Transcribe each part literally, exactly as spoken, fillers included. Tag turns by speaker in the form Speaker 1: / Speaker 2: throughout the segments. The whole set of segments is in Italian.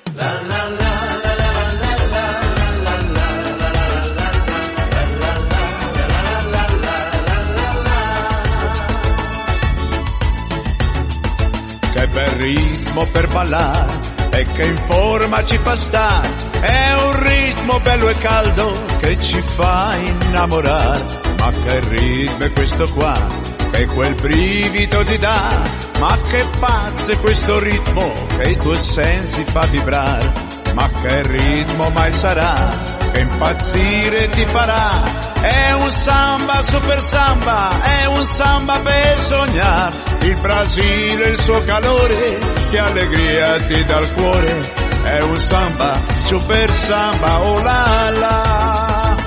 Speaker 1: Che bel ritmo per ballare e che in forma ci fa stare, è un ritmo bello e caldo che ci fa innamorare. Ma che ritmo è questo qua, che quel brivido ti dà, ma che pazzo è questo ritmo che i tuoi sensi fa vibrare. Ma che ritmo mai sarà che impazzire ti farà? È un samba, super samba, è un samba per sognare. Il Brasile, il suo calore, che allegria ti dà il cuore. È un samba, super samba, oh la la.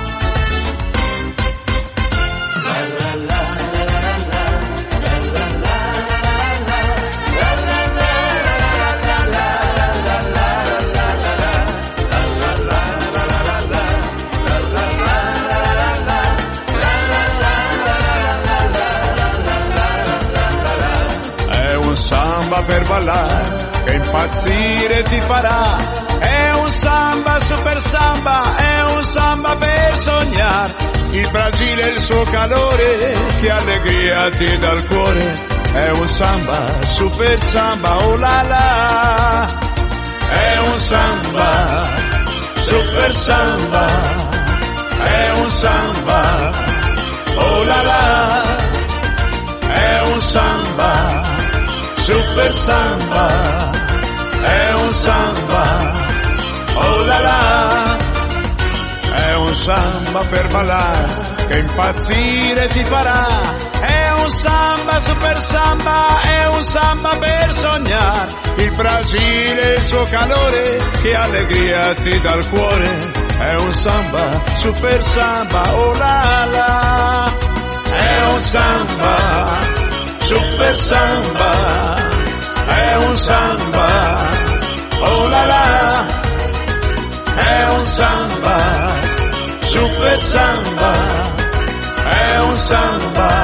Speaker 1: Per ballare, che impazzire ti farà. È un samba, super samba, è un samba per sognare. Il Brasile, il suo calore, che allegria ti dà il cuore. È un samba, super samba, oh la la. È un samba, super samba, è un samba, oh la la. È un samba, super samba, è un samba, oh la la. È un samba per ballare, che impazzire ti farà. È un samba, super samba, è un samba per sognare. Il Brasile, il suo calore, che allegria ti dà il cuore. È un samba, super samba, oh la la. È un samba, super samba, è un samba, oh la la. È un samba, super samba, è un samba,